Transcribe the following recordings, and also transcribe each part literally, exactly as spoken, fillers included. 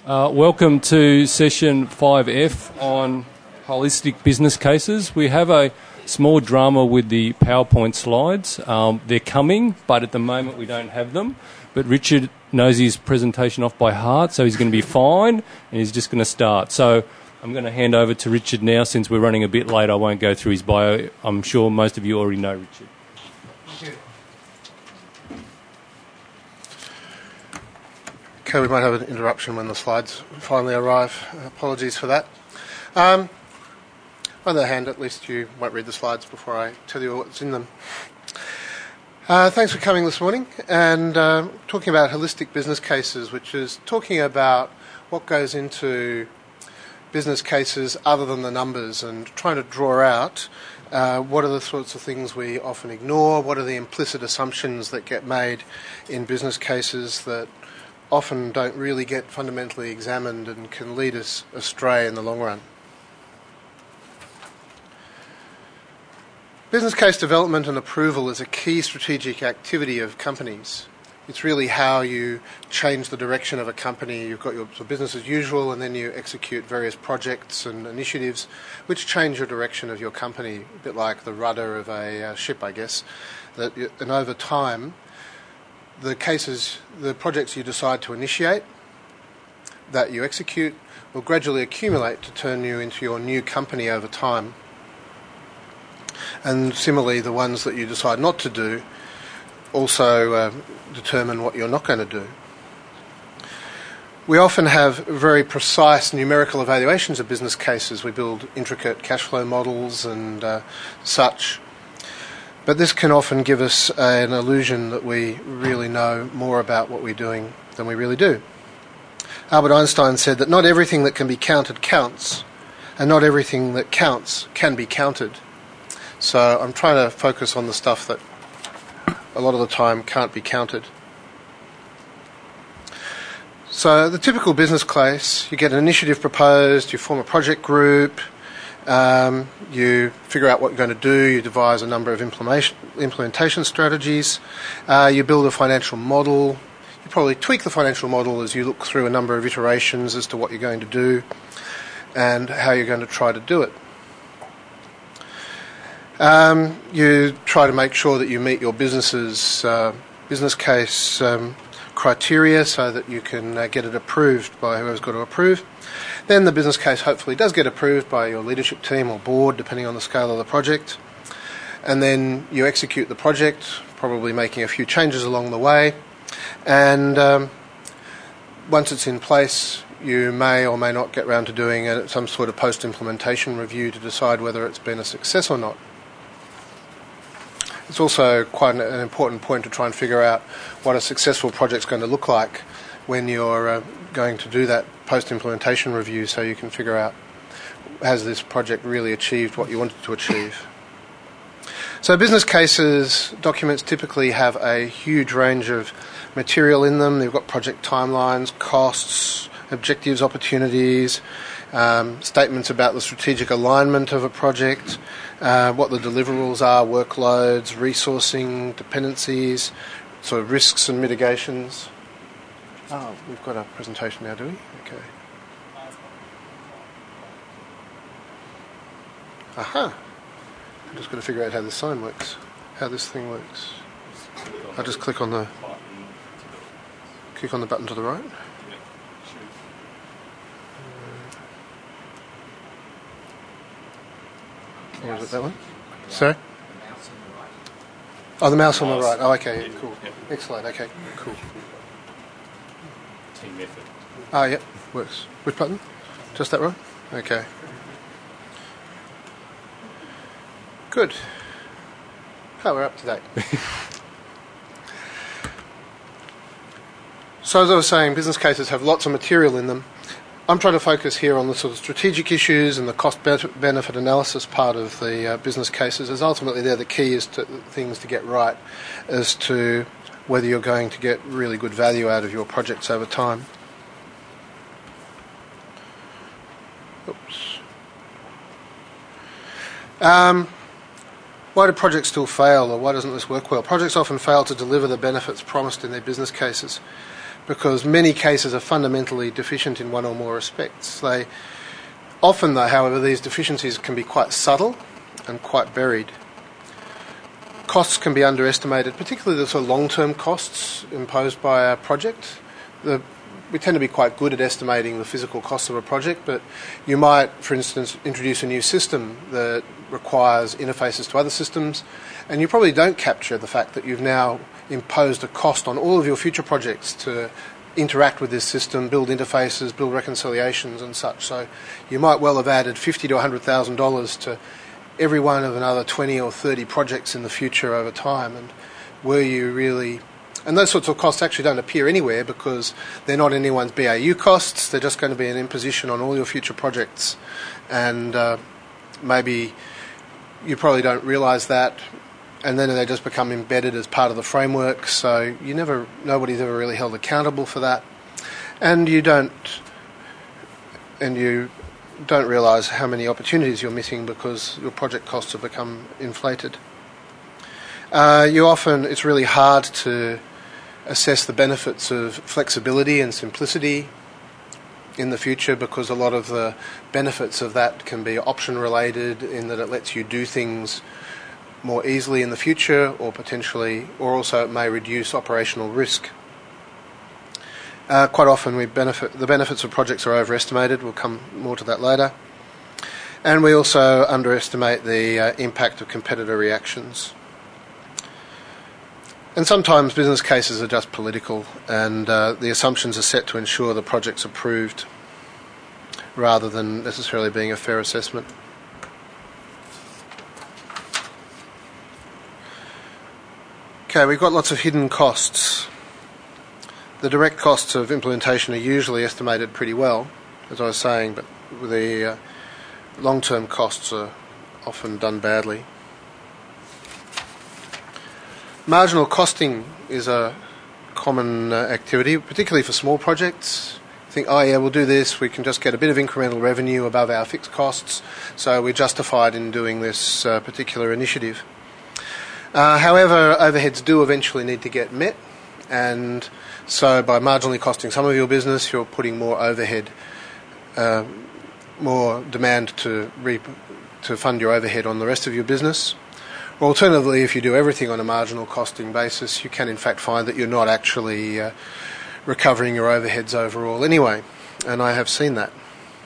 Uh, welcome to session five F on holistic business cases. We have a small drama with the PowerPoint slides. Um, they're coming, but at the moment we don't have them. But Richard knows his presentation off by heart, so he's going to be fine, and he's just going to start. So I'm going to hand over to Richard now. Since we're running a bit late, I won't go through his bio. I'm sure most of you already know Richard. Thank you. Okay, we might have an interruption when the slides finally arrive. Apologies for that. Um, on the other hand, at least you won't read the slides before I tell you what's in them. Uh, thanks for coming this morning and uh, talking about holistic business cases, which is talking about what goes into business cases other than the numbers and trying to draw out uh, what are the sorts of things we often ignore, what are the implicit assumptions that get made in business cases that often don't really get fundamentally examined and can lead us astray in the long run. Business case development and approval is a key strategic activity of companies. It's really how you change the direction of a company. You've got your business as usual, and then you execute various projects and initiatives which change your direction of your company, a bit like the rudder of a uh, ship, I guess. That you, and over time, the cases, the projects you decide to initiate, that you execute, will gradually accumulate to turn you into your new company over time. And similarly, the ones that you decide not to do also uh, determine what you're not going to do. We often have very precise numerical evaluations of business cases. We build intricate cash flow models and uh, such. But this can often give us an illusion that we really know more about what we're doing than we really do. Albert Einstein said that not everything that can be counted counts, and not everything that counts can be counted. So I'm trying to focus on the stuff that a lot of the time can't be counted. So the typical business case, you get an initiative proposed, you form a project group, Um, you figure out what you're going to do, you devise a number of implementation, implementation strategies, uh, you build a financial model, you probably tweak the financial model as you look through a number of iterations as to what you're going to do and how you're going to try to do it. Um, you try to make sure that you meet your business's uh, business case um, criteria so that you can uh, get it approved by whoever's got to approve. Then the business case hopefully does get approved by your leadership team or board, depending on the scale of the project. And then you execute the project, probably making a few changes along the way. And um, once it's in place, you may or may not get round to doing a, some sort of post-implementation review to decide whether it's been a success or not. It's also quite an, an important point to try and figure out what a successful project's going to look like when you're uh, going to do that post-implementation review, so you can figure out, has this project really achieved what you wanted to achieve? So business cases documents typically have a huge range of material in them. They've got project timelines, costs, objectives, opportunities, um, statements about the strategic alignment of a project, uh, what the deliverables are, workloads, resourcing, dependencies, sort of risks and mitigations. Oh, we've got a presentation now, do we? Okay. Aha. I'm just going to figure out how this sign works, how this thing works. I'll just click on the click on the button to the right. Or is it that one? Sorry? Oh, the mouse on the right. Oh, okay, cool. Excellent, okay, cool. Team effort. Ah, yep, works. Which button? Just that one? Okay. Good. Oh, we're up to date. So as I was saying, business cases have lots of material in them. I'm trying to focus here on the sort of strategic issues and the cost-benefit analysis part of the uh, business cases, as ultimately they're the key is to things to get right as to whether you're going to get really good value out of your projects over time. Oops. Um, why do projects still fail, or why doesn't this work well? Projects often fail to deliver the benefits promised in their business cases because many cases are fundamentally deficient in one or more respects. They often, though, however, these deficiencies can be quite subtle and quite buried. Costs can be underestimated, particularly the sort of long-term costs imposed by a project. The, we tend to be quite good at estimating the physical costs of a project, but you might, for instance, introduce a new system that requires interfaces to other systems, and you probably don't capture the fact that you've now imposed a cost on all of your future projects to interact with this system, build interfaces, build reconciliations and such. So you might well have added fifty to one hundred thousand dollars to every one of another twenty or thirty projects in the future over time. And were you really... And those sorts of costs actually don't appear anywhere because they're not anyone's B A U costs. They're just going to be an imposition on all your future projects. And uh, maybe you probably don't realise that, and then they just become embedded as part of the framework. So you never, nobody's ever really held accountable for that, and you don't, and you don't realise how many opportunities you're missing because your project costs have become inflated. Uh, you often, it's really hard to assess the benefits of flexibility and simplicity in the future because a lot of the benefits of that can be option related in that it lets you do things more easily in the future, or potentially, or also it may reduce operational risk. Uh, quite often we benefit, the benefits of projects are overestimated. We'll come more to that later. And we also underestimate the uh, impact of competitor reactions. And sometimes business cases are just political, and uh, the assumptions are set to ensure the project's approved rather than necessarily being a fair assessment. Okay, we've got lots of hidden costs. The direct costs of implementation are usually estimated pretty well, as I was saying, but the uh, long-term costs are often done badly. Marginal costing is a common uh, activity, particularly for small projects. You think, oh yeah, we'll do this, we can just get a bit of incremental revenue above our fixed costs, so we're justified in doing this uh, particular initiative. Uh, however, overheads do eventually need to get met, and so by marginally costing some of your business, you're putting more overhead, uh, more demand to, re- to fund your overhead on the rest of your business. Or alternatively, if you do everything on a marginal costing basis, you can in fact find that you're not actually uh, recovering your overheads overall anyway, and I have seen that.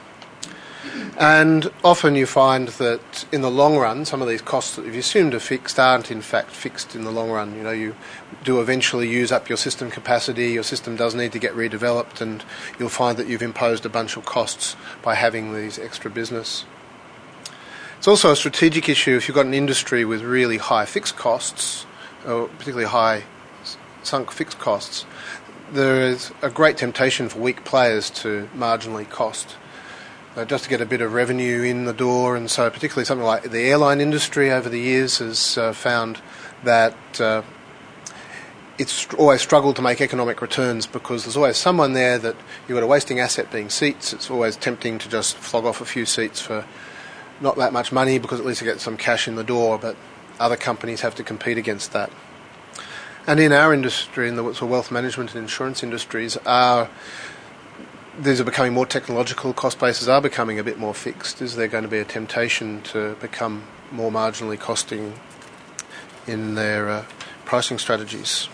And often you find that in the long run, some of these costs that you've assumed are fixed aren't in fact fixed in the long run. You know, you do eventually use up your system capacity, your system does need to get redeveloped, and you'll find that you've imposed a bunch of costs by having these extra business. It's also a strategic issue if you've got an industry with really high fixed costs, or particularly high sunk fixed costs. There is a great temptation for weak players to marginally cost, uh, just to get a bit of revenue in the door. And so particularly something like the airline industry over the years has uh, found that uh, it's always struggled to make economic returns because there's always someone there that you've got a wasting asset being seats. It's always tempting to just flog off a few seats for not that much money because at least you get some cash in the door, but other companies have to compete against that. And in our industry, in the sort of wealth management and insurance industries, are, these are becoming more technological, cost bases are becoming a bit more fixed. Is there going to be a temptation to become more marginally costing in their uh, pricing strategies?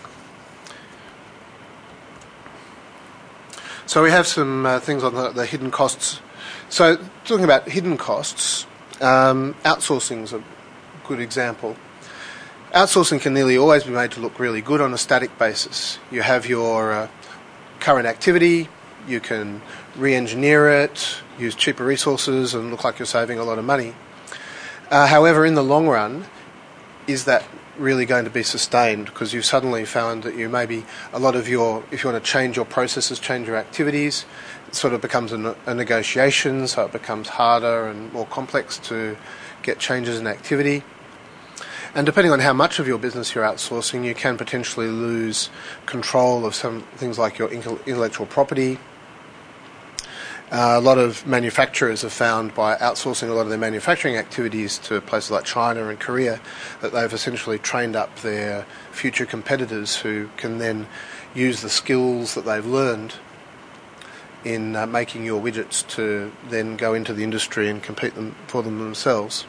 So we have some uh, things on the, the hidden costs. So talking about hidden costs, Um, outsourcing is a good example. Outsourcing can nearly always be made to look really good on a static basis. You have your uh, current activity, you can re-engineer it, use cheaper resources and look like you're saving a lot of money. Uh, however, in the long run, is that really going to be sustained? Because you've suddenly found that you maybe a lot of your, if you want to change your processes, change your activities, it sort of becomes a, a negotiation, so it becomes harder and more complex to get changes in activity. And depending on how much of your business you're outsourcing, you can potentially lose control of some things like your intellectual property. Uh, a lot of manufacturers have found by outsourcing a lot of their manufacturing activities to places like China and Korea that they've essentially trained up their future competitors who can then use the skills that they've learned in uh, making your widgets to then go into the industry and compete them for them themselves.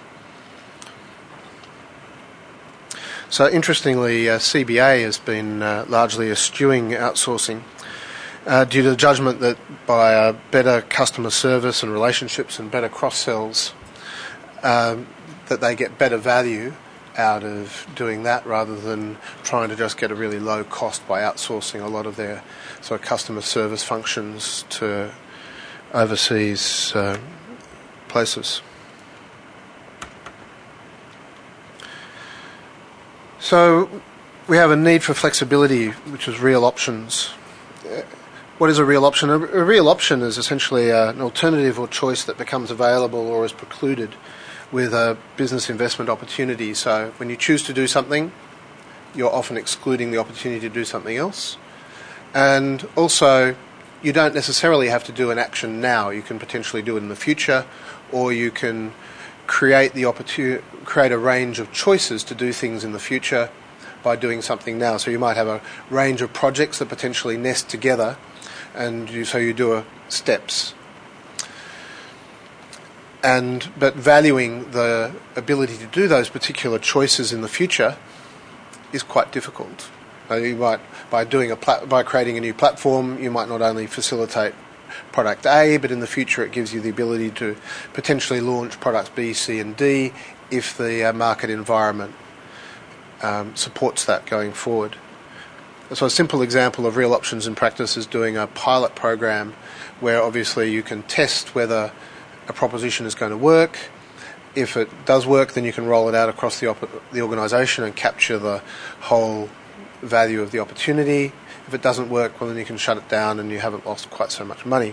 So interestingly, uh, C B A has been uh, largely eschewing outsourcing uh, due to the judgment that by uh, better customer service and relationships and better cross-sells, um, that they get better value out of doing that rather than trying to just get a really low cost by outsourcing a lot of their sort of customer service functions to overseas uh, places. So we have a need for flexibility, which is real options. What is a real option? A, a real option is essentially uh, an alternative or choice that becomes available or is precluded with a business investment opportunity. So when you choose to do something, you're often excluding the opportunity to do something else. And also, you don't necessarily have to do an action now. You can potentially do it in the future, or you can create the opportunity, create a range of choices to do things in the future by doing something now. So you might have a range of projects that potentially nest together, and you, so you do a steps. And but valuing the ability to do those particular choices in the future is quite difficult. So you might, by doing a pla- by creating a new platform, you might not only facilitate product A, but in the future it gives you the ability to potentially launch products B, C, and D if the uh, market environment um, supports that going forward. So a simple example of real options in practice is doing a pilot program where obviously you can test whether a proposition is going to work. If it does work, then you can roll it out across the, op- the organisation and capture the whole value of the opportunity. If it doesn't work, well, then you can shut it down and you haven't lost quite so much money.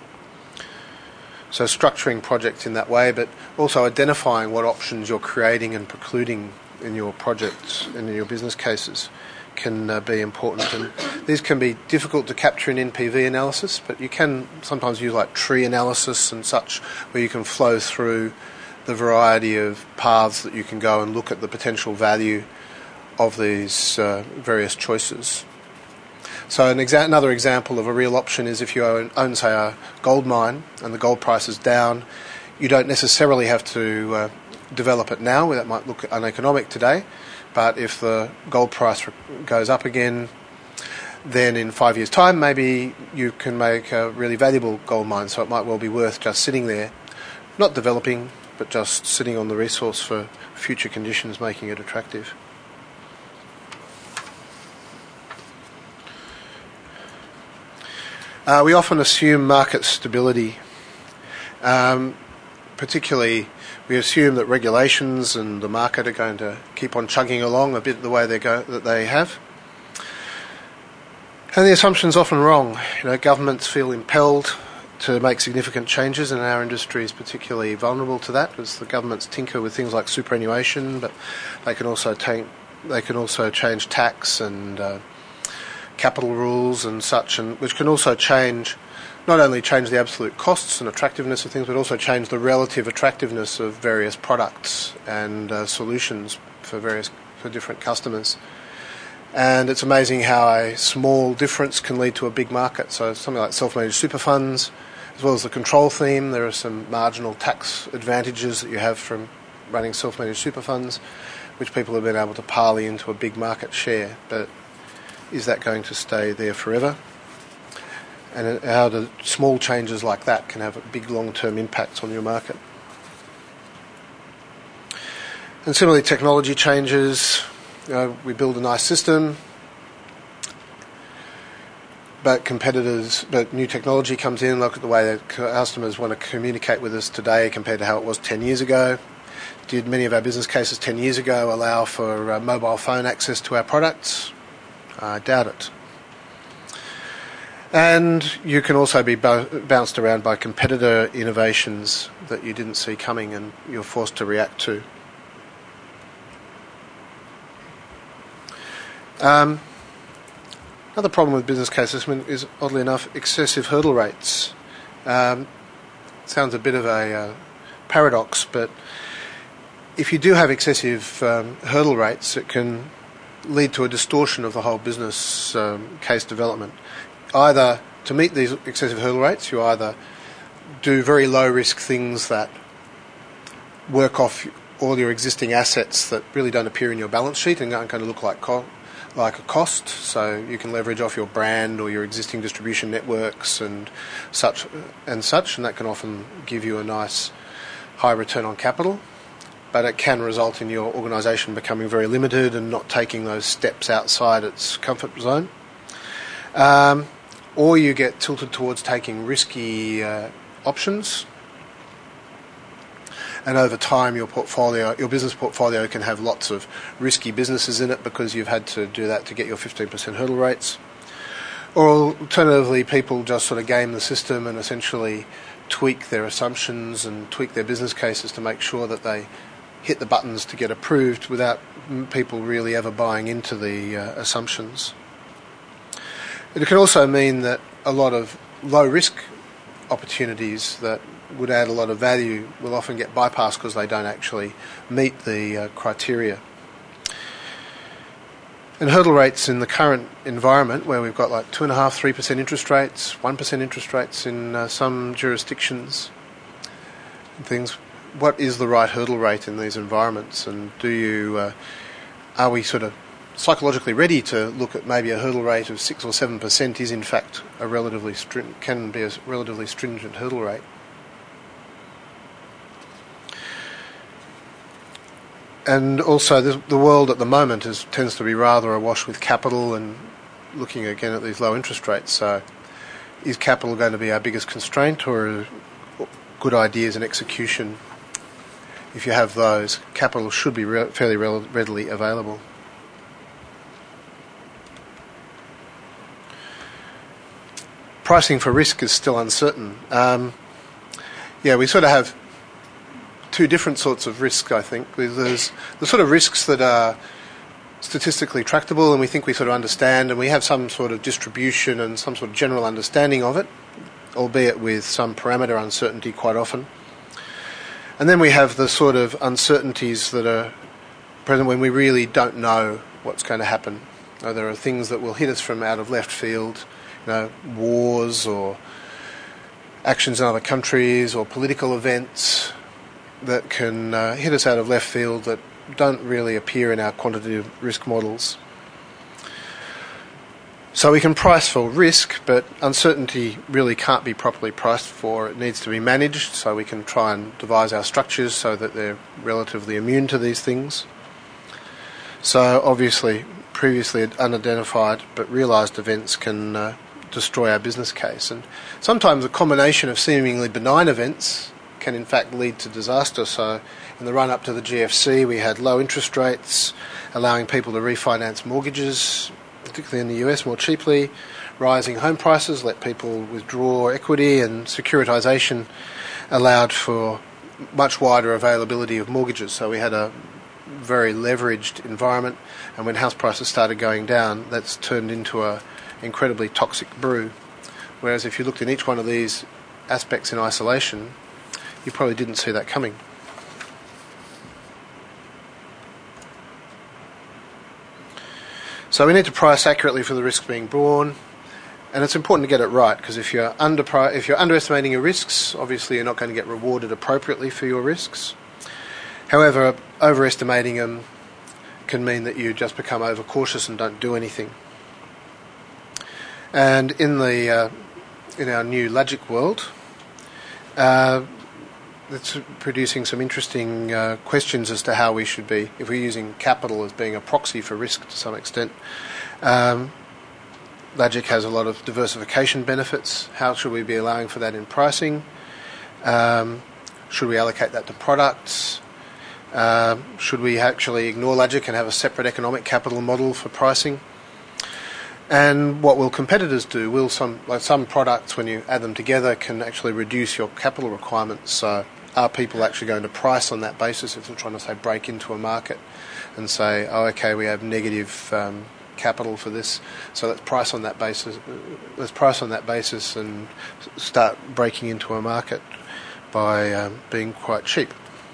So structuring projects in that way, but also identifying what options you're creating and precluding in your projects and in your business cases can uh, be important. And these can be difficult to capture in N P V analysis, but you can sometimes use like tree analysis and such, where you can flow through the variety of paths that you can go and look at the potential value of these uh, various choices. So an exa- another example of a real option is if you own, own, say, a gold mine and the gold price is down, you don't necessarily have to uh, develop it now. That might look uneconomic today, but if the gold price goes up again, then in five years' time, maybe you can make a really valuable gold mine, so it might well be worth just sitting there, not developing, but just sitting on the resource for future conditions, making it attractive. Uh, we often assume market stability. Um, particularly, we assume that regulations and the market are going to keep on chugging along a bit the way they go that they have. And the assumption's often wrong. You know, governments feel impelled to make significant changes, and our industry is particularly vulnerable to that, because the governments tinker with things like superannuation, but they can also take, they can also change tax and uh, capital rules and such, and which can also change, not only change the absolute costs and attractiveness of things, but also change the relative attractiveness of various products and uh, solutions for various for different customers. And it's amazing how a small difference can lead to a big market. So something like self-managed super funds, as well as the control theme, there are some marginal tax advantages that you have from running self-managed super funds, which people have been able to parley into a big market share. But is that going to stay there forever? And how do small changes like that can have a big long-term impacts on your market? And similarly, technology changes. You know, we build a nice system, but competitors, but new technology comes in. Look at the way that customers want to communicate with us today compared to how it was ten years ago. Did many of our business cases ten years ago allow for uh, mobile phone access to our products? I doubt it. And you can also be bo- bounced around by competitor innovations that you didn't see coming and you're forced to react to. Um, another problem with business cases is, oddly enough, excessive hurdle rates. Um, sounds a bit of a uh, paradox, but if you do have excessive um, hurdle rates, it can lead to a distortion of the whole business um, case development. Either to meet these excessive hurdle rates, you either do very low risk things that work off all your existing assets that really don't appear in your balance sheet and aren't going to look like co- like a cost. So you can leverage off your brand or your existing distribution networks and such and such, and that can often give you a nice high return on capital. But it can result in your organisation becoming very limited and not taking those steps outside its comfort zone. Um, or you get tilted towards taking risky uh, options, and over time your portfolio, your business portfolio can have lots of risky businesses in it because you've had to do that to get your fifteen percent hurdle rates. Or alternatively, people just sort of game the system and essentially tweak their assumptions and tweak their business cases to make sure that they hit the buttons to get approved without people really ever buying into the uh, assumptions. It can also mean that a lot of low-risk opportunities that would add a lot of value will often get bypassed because they don't actually meet the uh, criteria. And hurdle rates in the current environment, where we've got like two and a half, three percent interest rates, one percent interest rates in uh, some jurisdictions, and things. What is the right hurdle rate in these environments? And do you, uh, are we sort of psychologically ready to look at maybe a hurdle rate of six or seven percent is in fact a relatively string- can be a relatively stringent hurdle rate? And also, the, the world at the moment is, tends to be rather awash with capital and looking again at these low interest rates. So, is capital going to be our biggest constraint, or are good ideas and execution? If you have those, capital should be re- fairly re- readily available. Pricing for risk is still uncertain. Um, yeah, we sort of have two different sorts of risk, I think. There's the sort of risks that are statistically tractable and we think we sort of understand, and we have some sort of distribution and some sort of general understanding of it, albeit with some parameter uncertainty quite often. And then we have the sort of uncertainties that are present when we really don't know what's going to happen. You know, there are things that will hit us from out of left field, you know, wars or actions in other countries or political events that can uh, hit us out of left field that don't really appear in our quantitative risk models. So we can price for risk, but uncertainty really can't be properly priced for. It needs to be managed, so we can try and devise our structures so that they're relatively immune to these things. So obviously, previously unidentified but realised events can uh, destroy our business case. And sometimes a combination of seemingly benign events can in fact lead to disaster. So in the run-up to the G F C, we had low interest rates, allowing people to refinance mortgages, particularly in the U S, more cheaply. Rising home prices let people withdraw equity, and securitisation allowed for much wider availability of mortgages. So we had a very leveraged environment, and when house prices started going down, that's turned into a incredibly toxic brew. Whereas if you looked in each one of these aspects in isolation, you probably didn't see that coming. So we need to price accurately for the risks being borne, and it's important to get it right, because if you're under if you're underestimating your risks, obviously you're not going to get rewarded appropriately for your risks. However, overestimating them can mean that you just become overcautious and don't do anything. And in the uh, in our new Logic world, uh, it's producing some interesting uh, questions as to how we should be, if we're using capital as being a proxy for risk to some extent. Um, Logic has a lot of diversification benefits. How should we be allowing for that in pricing? Um, should we allocate that to products? Uh, should we actually ignore Logic and have a separate economic capital model for pricing? And what will competitors do? Will some, like some products, when you add them together, can actually reduce your capital requirements? So are people actually going to price on that basis if they're trying to, say, break into a market and say, oh, okay, we have negative um, capital for this, so let's price on that basis. Let's price on that basis and start breaking into a market by um, being quite cheap.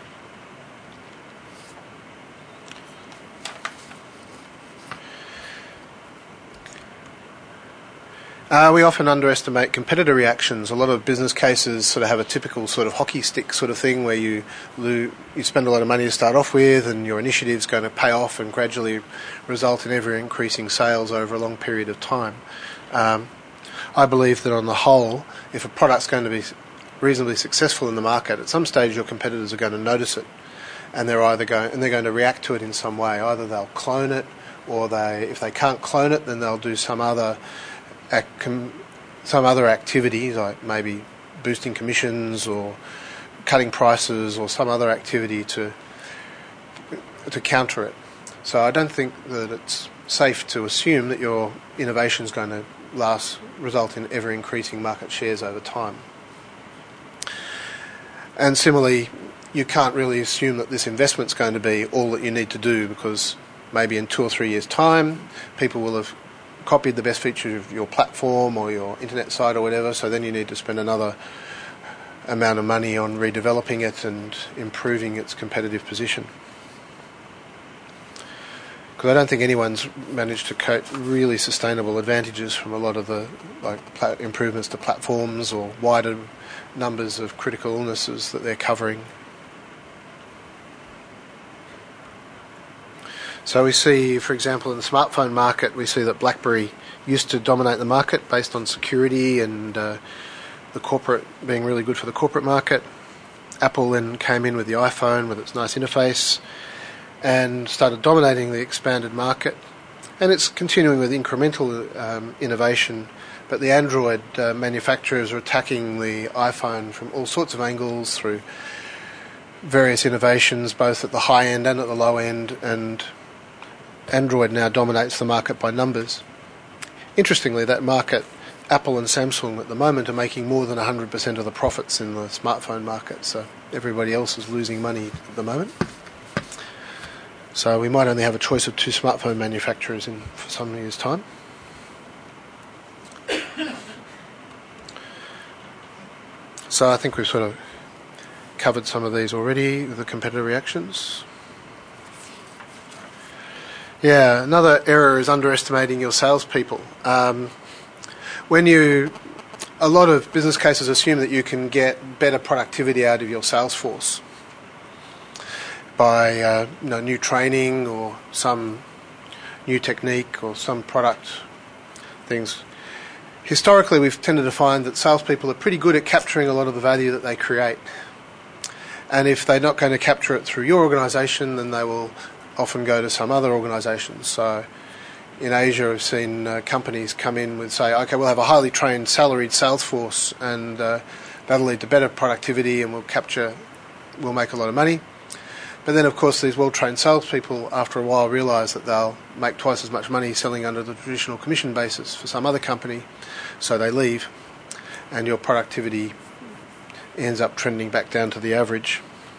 Uh, we often underestimate competitor reactions. A lot of business cases sort of have a typical sort of hockey stick sort of thing where you lo- you spend a lot of money to start off with, and your initiative's going to pay off and gradually result in ever increasing sales over a long period of time. Um, I believe that on the whole, if a product's going to be reasonably successful in the market, at some stage your competitors are going to notice it, and they're either going and they're going to react to it in some way. Either they'll clone it, or they, if they can't clone it, then they'll do some other some other activities, like maybe boosting commissions or cutting prices or some other activity to to counter it. So I don't think that it's safe to assume that your innovation is going to last, result in ever increasing market shares over time. And similarly, you can't really assume that this investment's going to be all that you need to do, because maybe in two or three years' time, people will have copied the best features of your platform or your internet site or whatever, so then you need to spend another amount of money on redeveloping it and improving its competitive position. Because I don't think anyone's managed to coat really sustainable advantages from a lot of the like pla- improvements to platforms or wider numbers of critical illnesses that they're covering. So we see, for example, in the smartphone market, we see that BlackBerry used to dominate the market based on security and uh, the corporate being really good for the corporate market. Apple then came in with the iPhone with its nice interface and started dominating the expanded market. And it's continuing with incremental um, innovation, but the Android uh, manufacturers are attacking the iPhone from all sorts of angles through various innovations, both at the high end and at the low end, and Android now dominates the market by numbers. Interestingly, that market, Apple and Samsung at the moment are making more than one hundred percent of the profits in the smartphone market, so everybody else is losing money at the moment. So we might only have a choice of two smartphone manufacturers in for some years' time. So I think we've sort of covered some of these already, the competitor reactions. Yeah, another error is underestimating your salespeople. Um, when you, a lot of business cases assume that you can get better productivity out of your sales force by uh, you know, new training or some new technique or some product things. Historically, we've tended to find that salespeople are pretty good at capturing a lot of the value that they create. And if they're not going to capture it through your organisation, then they will often go to some other organisations. So in Asia, I've seen uh, companies come in with, say, okay, we'll have a highly trained, salaried sales force, and uh, that'll lead to better productivity, and we'll capture, we'll make a lot of money. But then, of course, these well-trained salespeople, after a while, realise that they'll make twice as much money selling under the traditional commission basis for some other company, so they leave, and your productivity ends up trending back down to the average.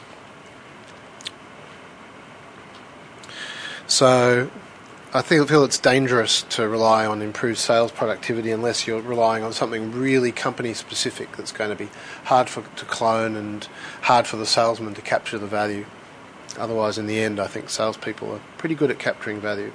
So I think, feel it's dangerous to rely on improved sales productivity unless you're relying on something really company-specific that's going to be hard for, to clone and hard for the salesman to capture the value. Otherwise, in the end, I think salespeople are pretty good at capturing value.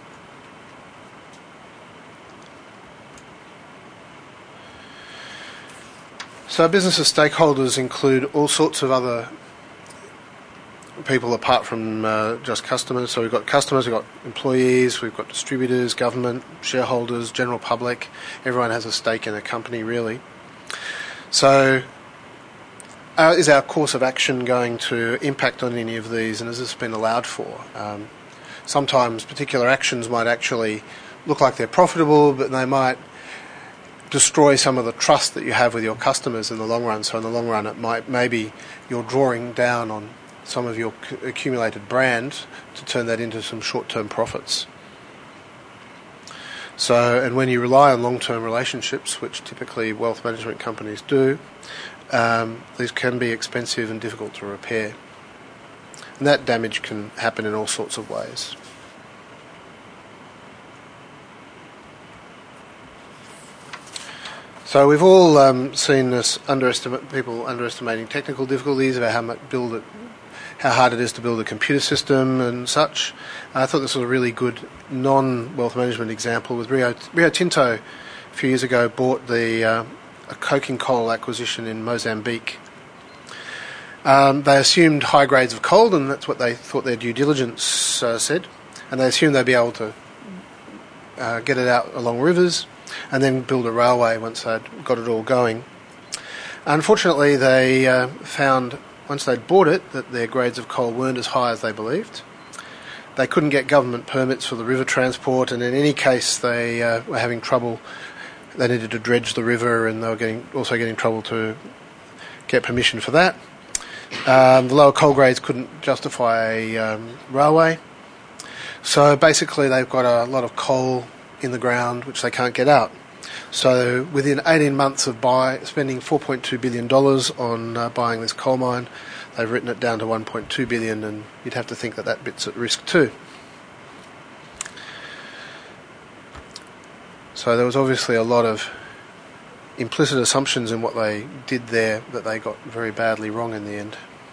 So business stakeholders include all sorts of other people apart from uh, just customers. So we've got customers, we've got employees, we've got distributors, government, shareholders, general public. Everyone has a stake in a company, really. So uh, is our course of action going to impact on any of these, and has this been allowed for? Um, sometimes particular actions might actually look like they're profitable, but they might destroy some of the trust that you have with your customers in the long run. So in the long run, it might maybe you're drawing down on some of your accumulated brand to turn that into some short-term profits. So, and when you rely on long-term relationships, which typically wealth management companies do, um, these can be expensive and difficult to repair. And that damage can happen in all sorts of ways. So we've all um, seen this underestimate people underestimating technical difficulties about how much build it, how hard it is to build a computer system and such. I thought this was a really good non-wealth management example with Rio, Rio Tinto. A few years ago, bought the uh, a coking coal acquisition in Mozambique. Um, they assumed high grades of coal, and that's what they thought their due diligence uh, said. And they assumed they'd be able to uh, get it out along rivers and then build a railway once they'd got it all going. Unfortunately, they uh, found, once they'd bought it, that their grades of coal weren't as high as they believed. They couldn't get government permits for the river transport, and in any case they uh, were having trouble. They needed to dredge the river, and they were getting also getting trouble to get permission for that. Um, the lower coal grades couldn't justify a um, railway. So basically they've got a lot of coal in the ground which they can't get out. So within eighteen months of buy, spending four point two billion dollars on uh, buying this coal mine, they've written it down to one point two billion dollars, and you'd have to think that that bit's at risk too. So there was obviously a lot of implicit assumptions in what they did there that they got very badly wrong in the end.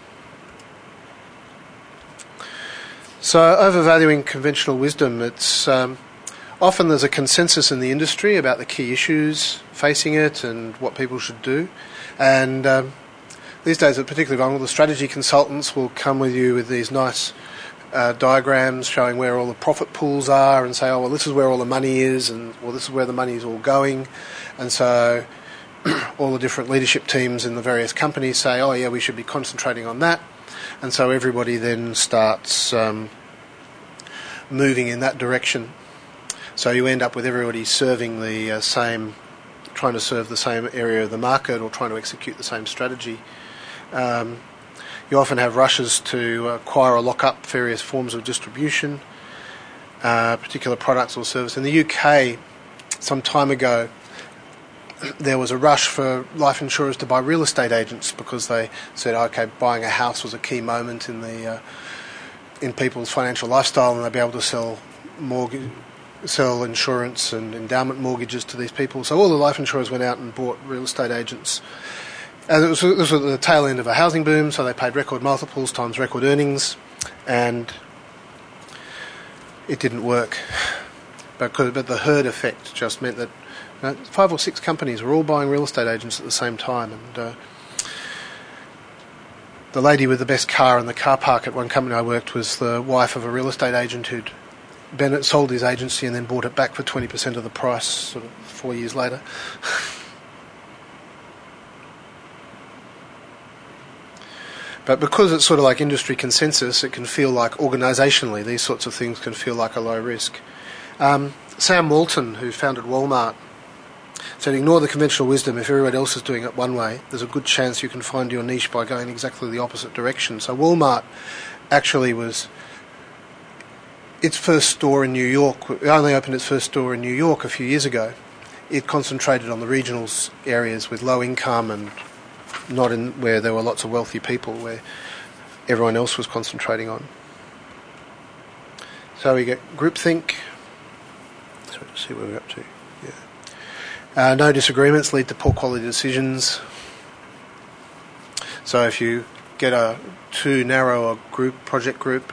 So overvaluing conventional wisdom, it's um, often there's a consensus in the industry about the key issues facing it and what people should do. And um, these days it's particularly vulnerable. The strategy consultants will come with you with these nice uh, diagrams showing where all the profit pools are and say, oh, well, this is where all the money is, and well, this is where the money is all going. And so all the different leadership teams in the various companies say, oh, yeah, we should be concentrating on that. And so everybody then starts um, moving in that direction. So you end up with everybody serving the uh, same, trying to serve the same area of the market or trying to execute the same strategy. Um, you often have rushes to acquire or lock up various forms of distribution, uh, particular products or service. In the U K, some time ago, there was a rush for life insurers to buy real estate agents because they said, okay, buying a house was a key moment in the uh, in people's financial lifestyle, and they'd be able to sell mortgage, sell insurance and endowment mortgages to these people. So all the life insurers went out and bought real estate agents. And it was, this was at the tail end of a housing boom, so they paid record multiples times record earnings, and it didn't work. But, but the herd effect just meant that uh, five or six companies were all buying real estate agents at the same time. And uh, the lady with the best car in the car park at one company I worked was the wife of a real estate agent who'd Bennett sold his agency and then bought it back for twenty percent of the price sort of four years later. But because it's sort of like industry consensus, it can feel like organisationally these sorts of things can feel like a low risk. Um, Sam Walton, who founded Walmart, said ignore the conventional wisdom. If everyone else is doing it one way, there's a good chance you can find your niche by going exactly the opposite direction. So Walmart actually was its first store in New York. It only opened its first store in New York a few years ago. It concentrated on the regional areas with low income and not in where there were lots of wealthy people, where everyone else was concentrating on. So we get groupthink. So let's see where we're up to. Yeah. Uh, no disagreements lead to poor quality decisions. So if you get a too narrow a group, project group,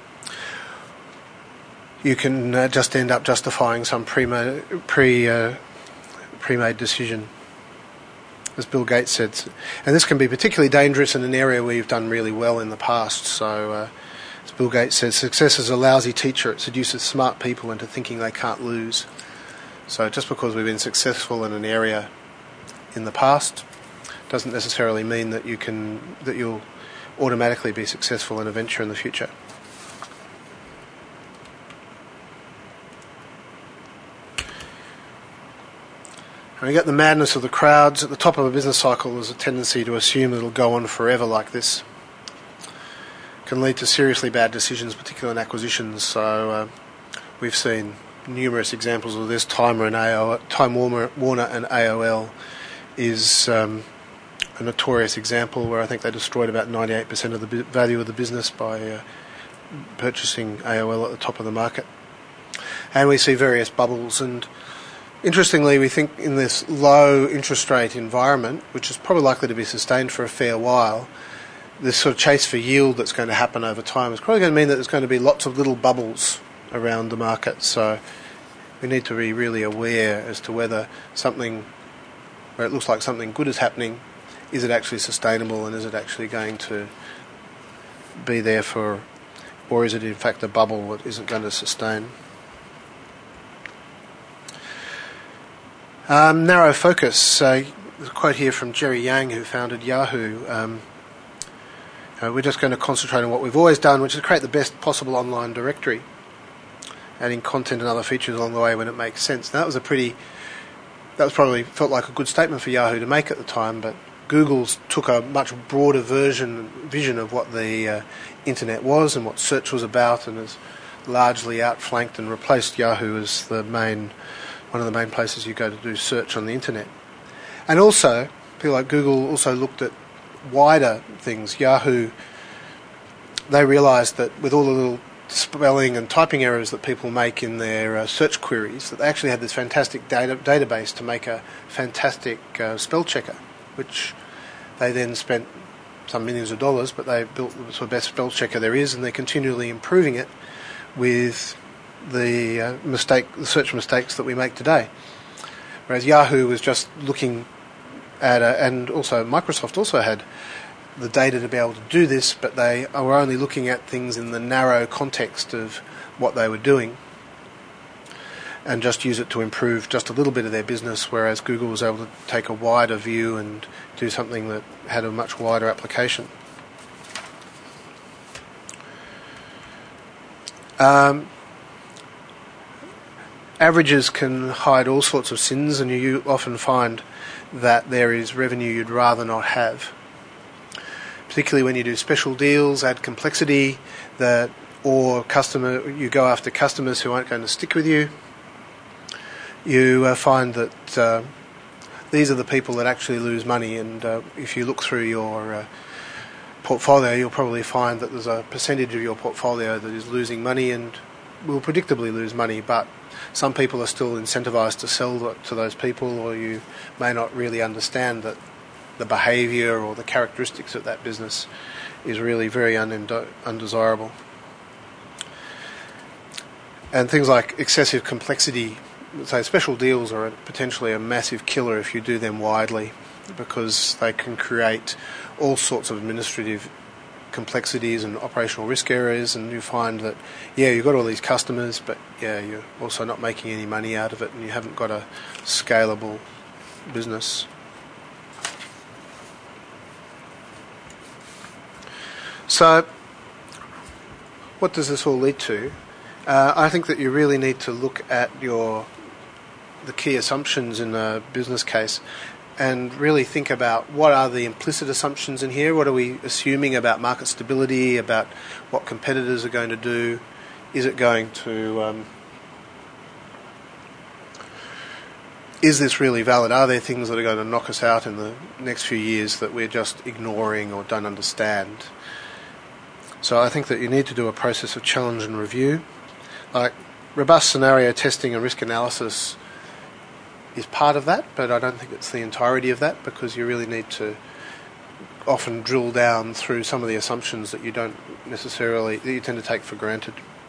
you can uh, just end up justifying some pre-made, pre, uh, pre-made decision, as Bill Gates said. And this can be particularly dangerous in an area where you've done really well in the past. So, uh, as Bill Gates said, success is a lousy teacher. It seduces smart people into thinking they can't lose. So just because we've been successful in an area in the past doesn't necessarily mean that you can that you'll automatically be successful in a venture in the future. And we get the madness of the crowds. At the top of a business cycle, there's a tendency to assume that it'll go on forever like this. It can lead to seriously bad decisions, particularly in acquisitions. So uh, we've seen numerous examples of this. Time, and A O L, Time Warner, Warner and A O L is um, a notorious example where I think they destroyed about ninety-eight percent of the value of the business by uh, purchasing A O L at the top of the market. And we see various bubbles, and Interestingly, we think in this low interest rate environment, which is probably likely to be sustained for a fair while, this sort of chase for yield that's going to happen over time is probably going to mean that there's going to be lots of little bubbles around the market. So we need to be really aware as to whether something, where it looks like something good is happening, is it actually sustainable, and is it actually going to be there for, or is it in fact a bubble that isn't going to sustain? Um, narrow focus. Uh, there's a quote here from Jerry Yang, who founded Yahoo. Um, uh, we're just going to concentrate on what we've always done, which is create the best possible online directory, adding content and other features along the way when it makes sense. Now, that was a pretty, that was probably felt like a good statement for Yahoo to make at the time, but Google's took a much broader version, vision of what the uh, internet was and what search was about, and has largely outflanked and replaced Yahoo as the main, one of the main places you go to do search on the internet. And also, people like Google also looked at wider things. Yahoo, they realised that with all the little spelling and typing errors that people make in their uh, search queries, that they actually had this fantastic data database to make a fantastic uh, spell checker, which they then spent some millions of dollars, but they built the sort of best spell checker there is, and they're continually improving it with the uh, mistake, the search mistakes that we make today. Whereas Yahoo was just looking at, a, and also Microsoft also had the data to be able to do this, but they were only looking at things in the narrow context of what they were doing, and just use it to improve just a little bit of their business, whereas Google was able to take a wider view and do something that had a much wider application. Um, averages can hide all sorts of sins, and you often find that there is revenue you'd rather not have. Particularly when you do special deals, add complexity, that or customer you go after customers who aren't going to stick with you. You uh, find that uh, these are the people that actually lose money, and uh, if you look through your uh, portfolio, you'll probably find that there's a percentage of your portfolio that is losing money and will predictably lose money, but some people are still incentivized to sell to those people, or you may not really understand that the behaviour or the characteristics of that business is really very unendo- undesirable. And things like excessive complexity, say special deals are potentially a massive killer if you do them widely, because they can create all sorts of administrative complexities and operational risk areas, and you find that, yeah, you've got all these customers, but yeah, you're also not making any money out of it, and you haven't got a scalable business. So, what does this all lead to? Uh, I think that you really need to look at your the key assumptions in a business case and really think about what are the implicit assumptions in here. What are we assuming about market stability, about what competitors are going to do? Is it going to... Um, is this really valid? Are there things that are going to knock us out in the next few years that we're just ignoring or don't understand? So I think that you need to do a process of challenge and review. Like robust scenario testing and risk analysis is part of that, but I don't think it's the entirety of that, because you really need to often drill down through some of the assumptions that you don't necessarily, that you tend to take for granted.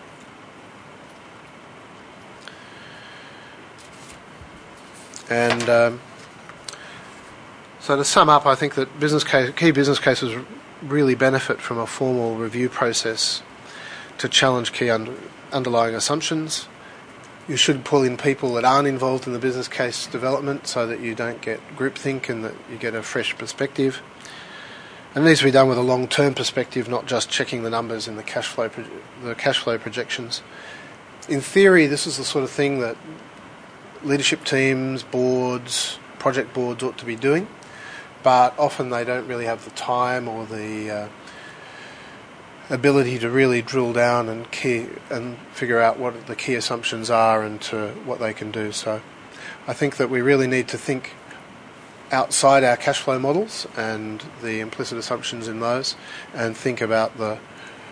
And um, so to sum up, I think that business case, key business cases really benefit from a formal review process to challenge key un- underlying assumptions. You should pull in people that aren't involved in the business case development so that you don't get groupthink and that you get a fresh perspective. And it needs to be done with a long-term perspective, not just checking the numbers in the cash flow pro- the cash flow projections. In theory, this is the sort of thing that leadership teams, boards, project boards ought to be doing, but often they don't really have the time or the uh, ability to really drill down and key and figure out what the key assumptions are and to what they can do. So I think that we really need to think outside our cash flow models and the implicit assumptions in those, and think about the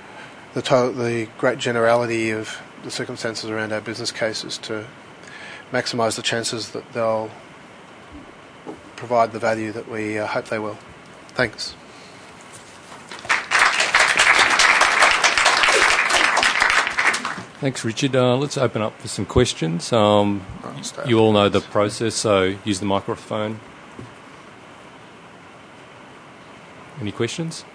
the, to- the great generality of the circumstances around our business cases to maximise the chances that they'll provide the value that we uh, hope they will. Thanks. Thanks, Richard. Uh, let's open up for some questions. Um, you all know the process, so use the microphone. Any questions?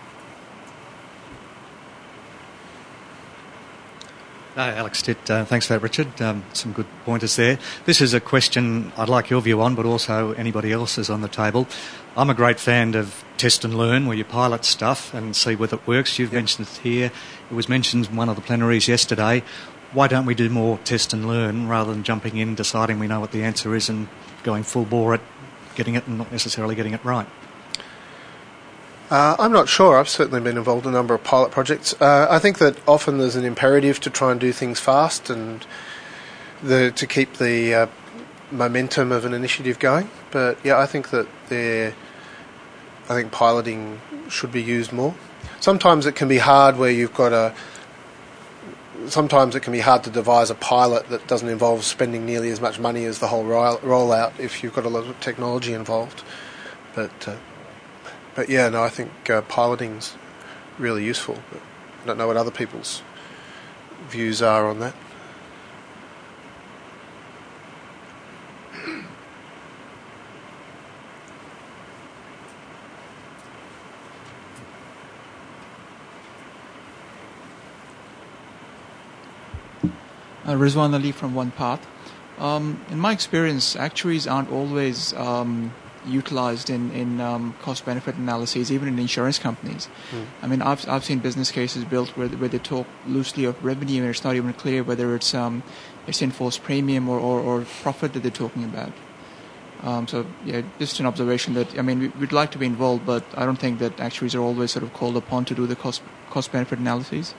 Hi, Alex Stitt. Uh, thanks for that, Richard. Um, some good pointers there. This is a question I'd like your view on, but also anybody else's on the table. I'm a great fan of test and learn, where you pilot stuff and see whether it works. You've mentioned it here. It was mentioned in one of the plenaries yesterday. Why don't we do more test and learn rather than jumping in, deciding we know what the answer is and going full bore at getting it and not necessarily getting it right? Uh, I'm not sure. I've certainly been involved in a number of pilot projects. Uh, I think that often there's an imperative to try and do things fast and the, to keep the uh, momentum of an initiative going. But yeah, I think that there, I think piloting should be used more. Sometimes it can be hard where you've got a. Sometimes it can be hard to devise a pilot that doesn't involve spending nearly as much money as the whole roll- rollout if you've got a lot of technology involved. But. Uh, But yeah, no, I think uh, piloting's really useful. But I don't know what other people's views are on that. Uh, Rizwan Ali from OnePath. Um, in my experience, actuaries aren't always um, utilized in, in um, cost-benefit analyses, even in insurance companies. Mm. I mean, I've I've seen business cases built where where they talk loosely of revenue and it's not even clear whether it's um it's in-force premium or, or, or profit that they're talking about. Um, so yeah, just an observation that I mean we, we'd like to be involved, but I don't think that actuaries are always sort of called upon to do the cost cost-benefit analyses.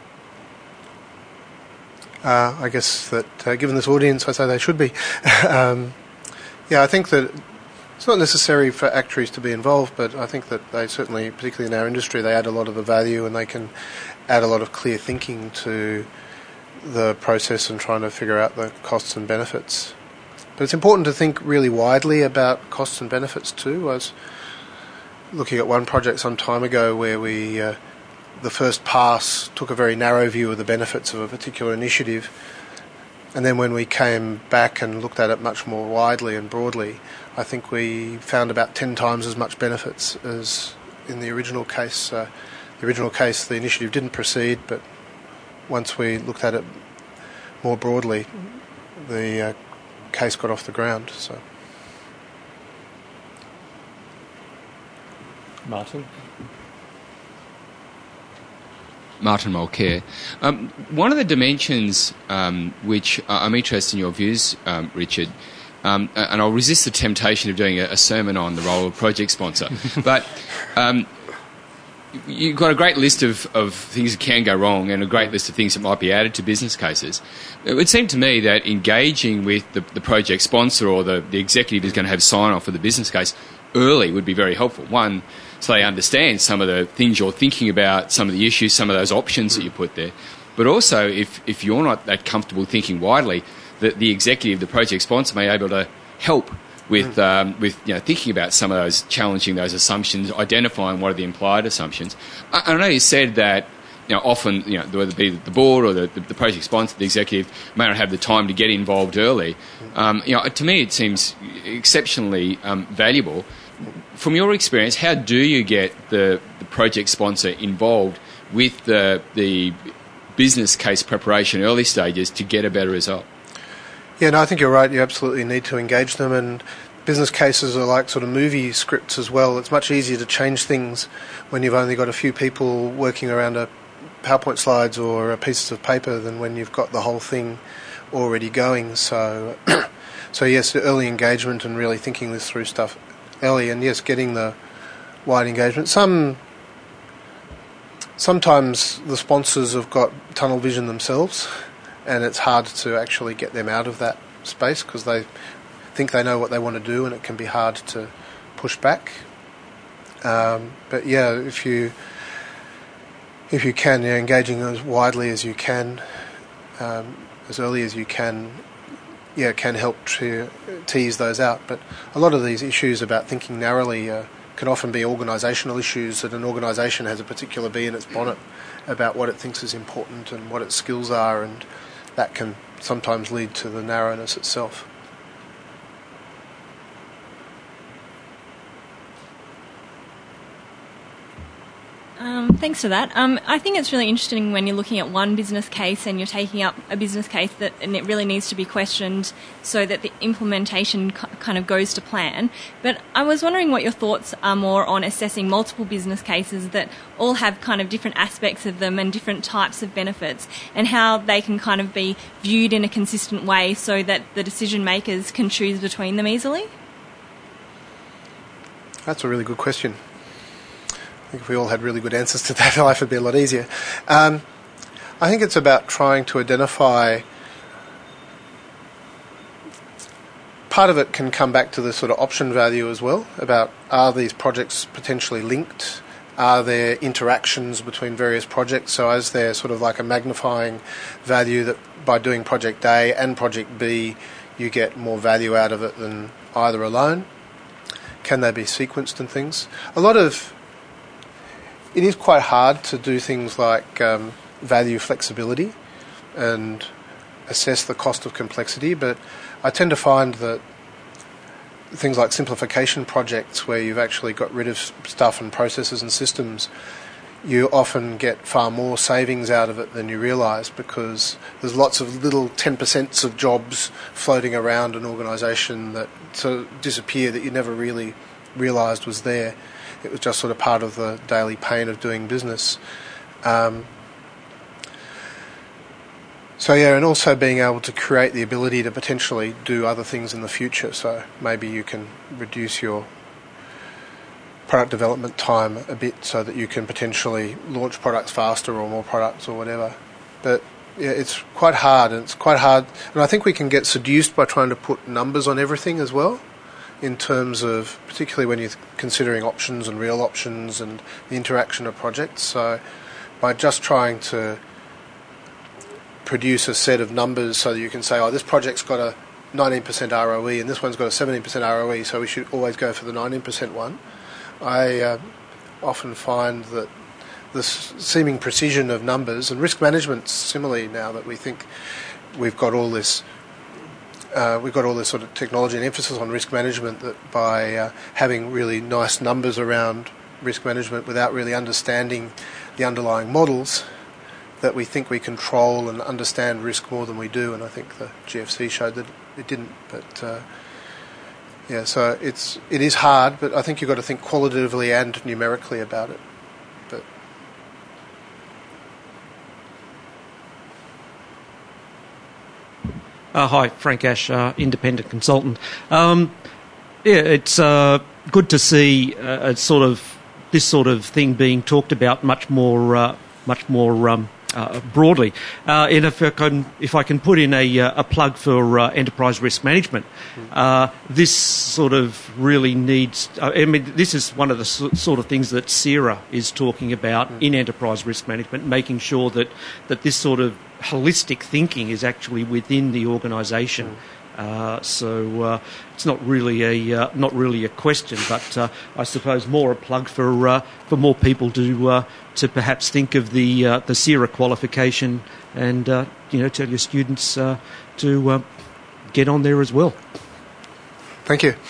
Uh, I guess that uh, given this audience, I say they should be. um, yeah, I think that. It's not necessary for actuaries to be involved, but I think that they certainly, particularly in our industry, they add a lot of the value and they can add a lot of clear thinking to the process and trying to figure out the costs and benefits. But it's important to think really widely about costs and benefits too. I was looking at one project some time ago where we, uh, the first pass took a very narrow view of the benefits of a particular initiative, and then when we came back and looked at it much more widely and broadly, I think we found about ten times as much benefits as in the original case. Uh, the original case, the initiative didn't proceed, but once we looked at it more broadly, the uh, case got off the ground. So, Martin. Martin Mulcair. Um, one of the dimensions um, which uh, I'm interested in your views, um, Richard, um, and I'll resist the temptation of doing a, a sermon on the role of project sponsor, but um, you've got a great list of, of things that can go wrong and a great list of things that might be added to business cases. It would seem to me that engaging with the, the project sponsor or the, the executive who's going to have sign-off for the business case early would be very helpful. One, so they understand some of the things you're thinking about, some of the issues, some of those options that you put there. But also, if, if you're not that comfortable thinking widely, that the executive, the project sponsor, may be able to help with um, with you know thinking about some of those, challenging those assumptions, identifying what are the implied assumptions. I, I know you said that you know often you know whether it be the board or the, the, the project sponsor, the executive may not have the time to get involved early. Um, you know, to me, it seems exceptionally um, valuable. From your experience, how do you get the, the project sponsor involved with the the business case preparation early stages to get a better result? Yeah, no, I think you're right. You absolutely need to engage them, and business cases are like sort of movie scripts as well. It's much easier to change things when you've only got a few people working around a PowerPoint slides or a pieces of paper than when you've got the whole thing already going. So, so yes, early engagement and really thinking this through stuff early, and yes, getting the wide engagement. Some sometimes the sponsors have got tunnel vision themselves, and it's hard to actually get them out of that space because they think they know what they want to do, and it can be hard to push back. Um, but yeah, if you if you can, yeah, engaging as widely as you can, um, as early as you can, yeah, can help to tease those out. But a lot of these issues about thinking narrowly uh, can often be organisational issues, that an organisation has a particular bee in its bonnet about what it thinks is important and what its skills are, and that can sometimes lead to the narrowness itself. Um, thanks for that. Um, I think it's really interesting when you're looking at one business case and you're taking up a business case that and it really needs to be questioned so that the implementation c- kind of goes to plan. But I was wondering what your thoughts are more on assessing multiple business cases that all have kind of different aspects of them and different types of benefits, and how they can kind of be viewed in a consistent way so that the decision makers can choose between them easily. That's a really good question. I think if we all had really good answers to that, life would be a lot easier. Um, I think it's about trying to identify. Part of it can come back to the sort of option value as well, about are these projects potentially linked? Are there interactions between various projects? So is there sort of like a magnifying value that by doing project A and project B, you get more value out of it than either alone? Can they be sequenced and things? A lot of It is quite hard to do things like um, value flexibility and assess the cost of complexity, but I tend to find that things like simplification projects where you've actually got rid of stuff and processes and systems, you often get far more savings out of it than you realise, because there's lots of little ten percents of jobs floating around an organisation that sort of disappear that you never really realised was there. It was just sort of part of the daily pain of doing business. Um, so yeah, and also being able to create the ability to potentially do other things in the future. So maybe you can reduce your product development time a bit so that you can potentially launch products faster or more products or whatever. But yeah, it's quite hard, and it's quite hard. And I think we can get seduced by trying to put numbers on everything as well, in terms of, particularly when you're considering options and real options and the interaction of projects. So by just trying to produce a set of numbers so that you can say, oh, this project's got a nineteen percent R O E and this one's got a seventeen percent R O E, so we should always go for the nineteen percent one. I uh, often find that this seeming precision of numbers, and risk management similarly, now that we think we've got all this Uh, we've got all this sort of technology and emphasis on risk management, that by uh, having really nice numbers around risk management without really understanding the underlying models, that we think we control and understand risk more than we do. And I think the G F C showed that it didn't. But uh, yeah, so it's it is hard, but I think you've got to think qualitatively and numerically about it. But Uh, hi, Frank Ash, uh, independent consultant. Um, yeah, it's uh, good to see uh, a sort of this sort of thing being talked about much more, uh, much more um, uh, broadly. Uh, and if I can, if I can put in a, uh, a plug for uh, enterprise risk management, uh, this sort of really needs. Uh, I mean, this is one of the so, sort of things that SERA is talking about mm. in enterprise risk management, making sure that that this sort of holistic thinking is actually within the organisation. Mm. Uh, so uh, it's not really a uh, not really a question, but uh, I suppose more a plug for uh, for more people to uh, to perhaps think of the uh, the SERA qualification, and uh, you know, tell your students uh, to uh, get on there as well. Thank you.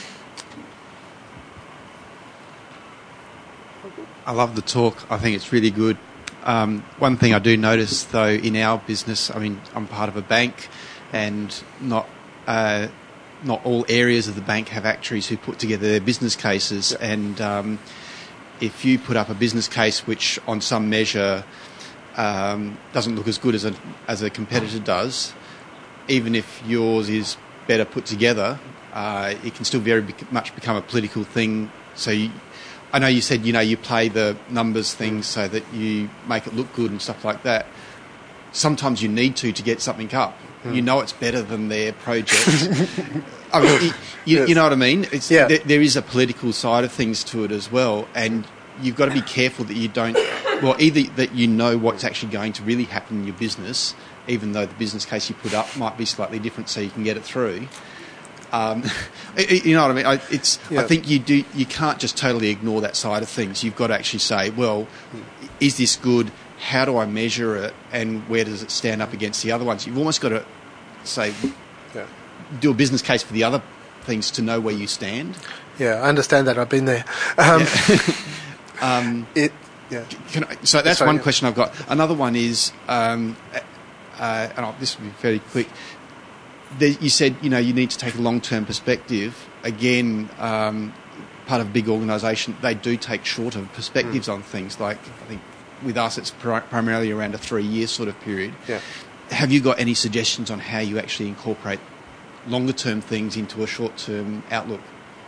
I love the talk. I think it's really good. Um, one thing I do notice, though, in our business, I mean, I'm part of a bank, and not uh, not all areas of the bank have actuaries who put together their business cases. Yep. And um, if you put up a business case which, on some measure, um, doesn't look as good as a as a competitor does, even if yours is better put together, uh, it can still very be- much become a political thing. So you, I know you said, you know, you play the numbers things so that you make it look good and stuff like that. Sometimes you need to to get something up. Mm. You know it's better than their project. I mean, you, you, yes. you know what I mean? It's, yeah. there, there is a political side of things to it as well, and you've got to be careful that you don't, well, either that you know what's actually going to really happen in your business, even though the business case you put up might be slightly different, so you can get it through. Um, you know what I mean? I, it's. Yeah. I think you do. You can't just totally ignore that side of things. You've got to actually say, well, is this good? How do I measure it? And where does it stand up against the other ones? You've almost got to say, Yeah. do a business case for the other things to know where you stand. Yeah, I understand that. I've been there. Um, Yeah. um, it. Yeah. Can I, so that's Sorry, one yeah. question I've got. Another one is, um, uh, and I'll, this will be very quick. There, you said, you know, you need to take a long-term perspective. Again, um, part of a big organisation, they do take shorter perspectives mm. on things. Like, I think with us, it's pri- primarily around a three-year sort of period. Yeah. Have you got any suggestions on how you actually incorporate longer-term things into a short-term outlook?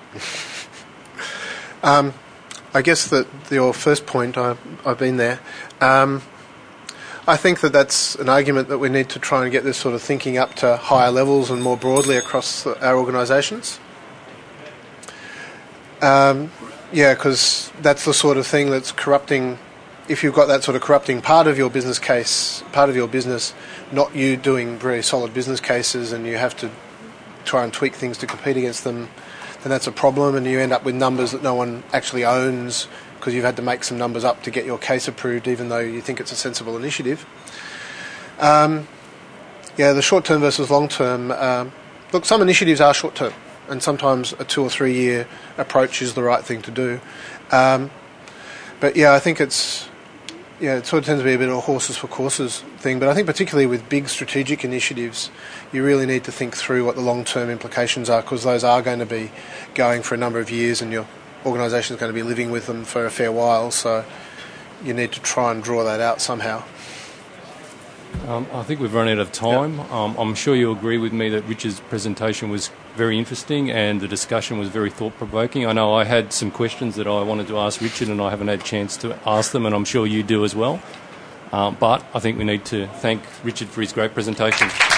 um, I guess that your first point, I, I've been there. Um, I think that that's an argument that we need to try and get this sort of thinking up to higher levels and more broadly across our organisations. Um, yeah, because that's the sort of thing that's corrupting. If you've got that sort of corrupting part of your business case, part of your business, not you doing very solid business cases, and you have to try and tweak things to compete against them, then that's a problem, and you end up with numbers that no one actually owns, because you've had to make some numbers up to get your case approved, even though you think it's a sensible initiative. Um, yeah, the short-term versus long-term. Um, look, some initiatives are short-term, and sometimes a two or three-year approach is the right thing to do. Um, but yeah, I think it's yeah, it sort of tends to be a bit of a horses for courses thing. But I think particularly with big strategic initiatives, you really need to think through what the long-term implications are, because those are going to be going for a number of years, and your organisation is going to be living with them for a fair while, so you need to try and draw that out somehow. Um, I think we've run out of time. Yep. Um, I'm sure you'll agree with me that Richard's presentation was very interesting and the discussion was very thought-provoking. I know I had some questions that I wanted to ask Richard and I haven't had a chance to ask them, and I'm sure you do as well. Um, but I think we need to thank Richard for his great presentation.